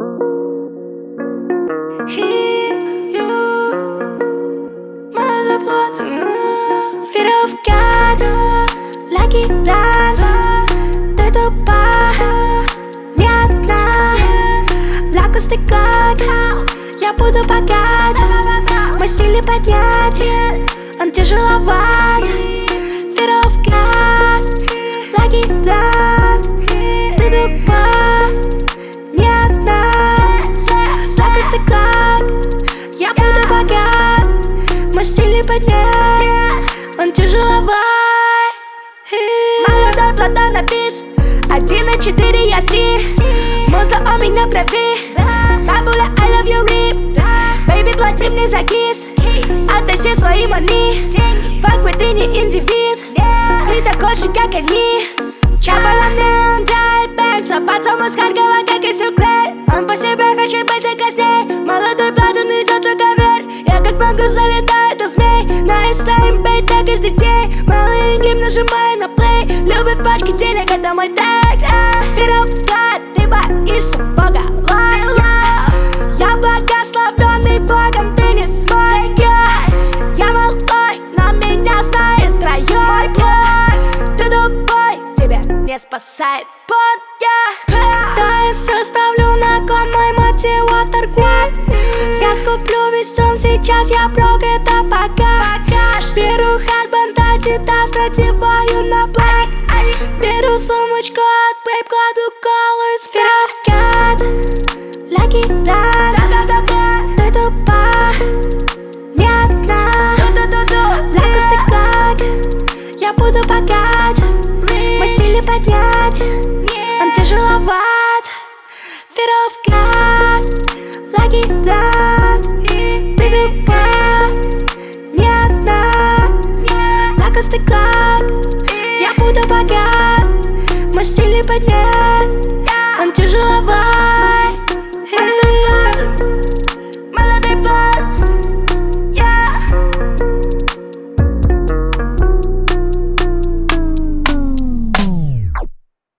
Fear of God, lagi blind. Ты тупа, не одна. Лаку стыклак, я буду богат. Мой стиль поднять, он тяжеловат. Fear of God, lagi blind. Ты тупа, не одна. Лаку стыклак, я буду богат. Мой стиль поднять, он тяжеловат. Молодой Платон напис 1:4 я стих. Музла у меня в крови. Бабуля, I love you rip. Baby, плати мне за кис. Отдай все свои мани. Fuck with, ты не индивид. Ты такой же, как они. Чапала мне, он тает бэнкса. Пацан из Харькова, как и Сюркрей. Он по себе хочет быть до косней. Молодой Платон идет в ковер. Я как могу залетаю, змей. На инстайм бейт, так из детей. Малый гейм, нажимаю на плей. Любит пачки телек, это мой трек. Fear of God, ты боишься Бога. Я благословленный Богом, ты не смой. Я малой, но меня знает район. Ты тупой, тебя не спасает пот. Да, я все ставлю на кон, мой мотиватор квад. Я скуплю весь сон, сейчас я брок, это пока. Беру хат, Adidas, надеваю на блэк. Беру сумочку от Babe, кладу колу из Fear of God, lagi blind. Ты тупа, не одна. Лаку стыклак, я буду богат. Мой стиль поднять, он тяжеловат. Fear of God, lagi blind. Ты тупа, не одна. Лаку стыклак, я буду богат. Мой стиль поднять, он тяжеловат.